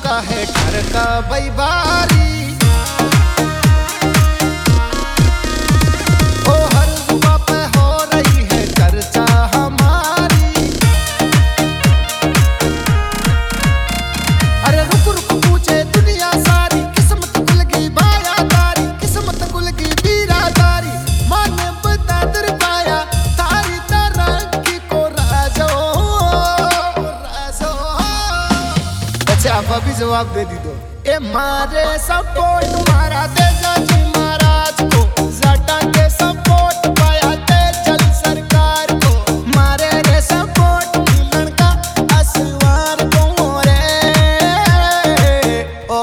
चुका है घर का बैबारी। ओ हर जुबां पे हो रही है चर्चा हमारी। अरे रुक रुक पूछे दुनिया सारी, किस्मत खुल गई बायादारी, किस्मत खुल गई बीरादारी। माने बता दर पाया तारी तरक्की को राजो राजो। अच्छा आप अभी जवाब दे दी दो। ए मारे सपोर्ट मारा दे जाजी महाराज को, जाटा के सपोर्ट पाया दे चल सरकार को। मारे रे सपोर्ट मिलन का असवार को रे ओ।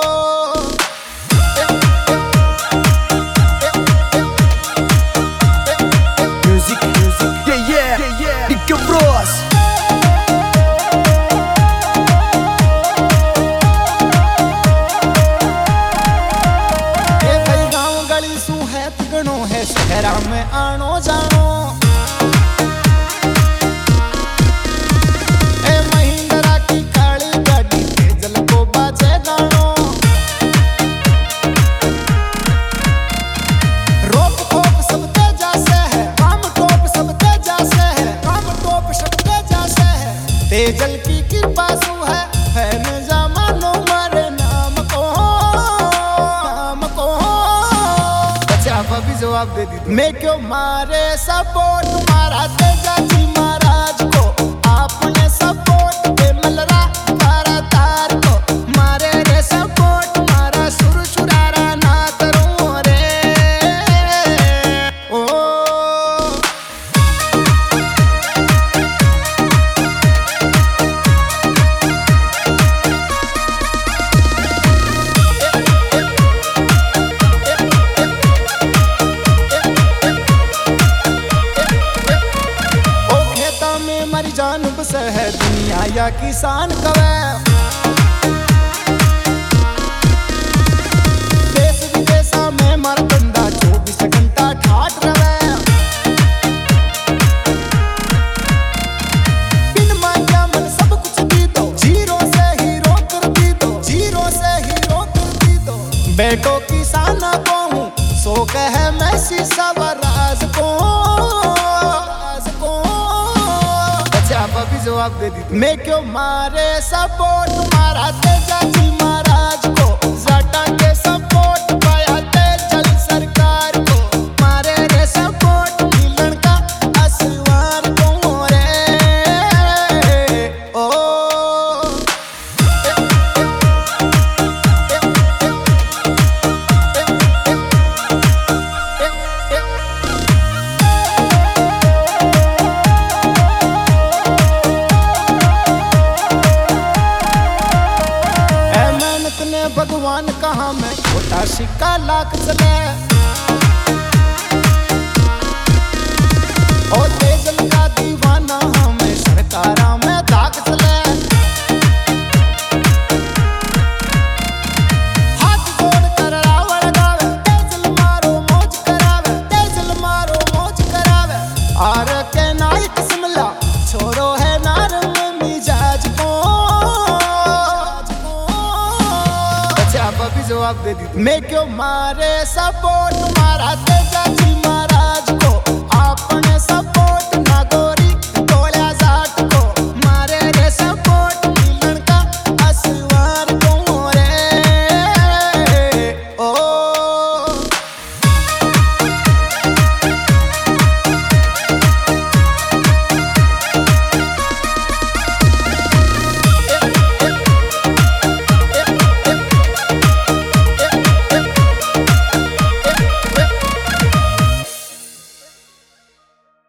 Music, music, yeah, Nick Bros. है शहरा में आनो जानो। ए महिंद्रा की काली गाड़ी तेजल को बाजे गानो। रोक टोक सब तेजा से है, काम टोप सब तेजा से है, काम टोप सब तेजा से है। तेजल की कृपा सु है न जमानो मारे नाम को नाम को। आप अभी जवाब दे दी। मैं क्यों मारे सपोर्ट मारा तेजा जी महाराज को, आपने सपोर्ट पे मलरा तारा तार को। मारे रे सपोर्ट मारा सुर सुरारा ना करूं रे ओ। मरी जान बस है दुनिया या किसान कवे। देश विदेशा में मर बंदा 24 घंटा ठाट रवे। बिन मांगा मन सब कुछ दी दो, जीरो से हीरो कर दी दो, जीरो से हीरो कर दी दो। बेटो किसान को हूँ सो कहे मैसी सवराज को राज को। आप अभी जवाब दे दी। मैं क्यों मारे सपोर्ट मारा तेजा जी महाराज को, जाटा के सपोर्ट पाया दे चल सरकार को। मारे रे सपोर्ट मिलन का असवार को रे ओ। भगवान कहा मैं छोटा सिक्का लाख चले। ओ तेजल का दीवाना हमें सरकारा में दाग चले। हाथ जोड़ कर रावण गावे, तेजल मारो मौज करावे, तेजल मारो मौज करावे। आर के नायक शिमला छोरो है नारंग मिजाज को। आप अभी जवाब दे दी। मैं क्यों मारे सपोर्ट मारा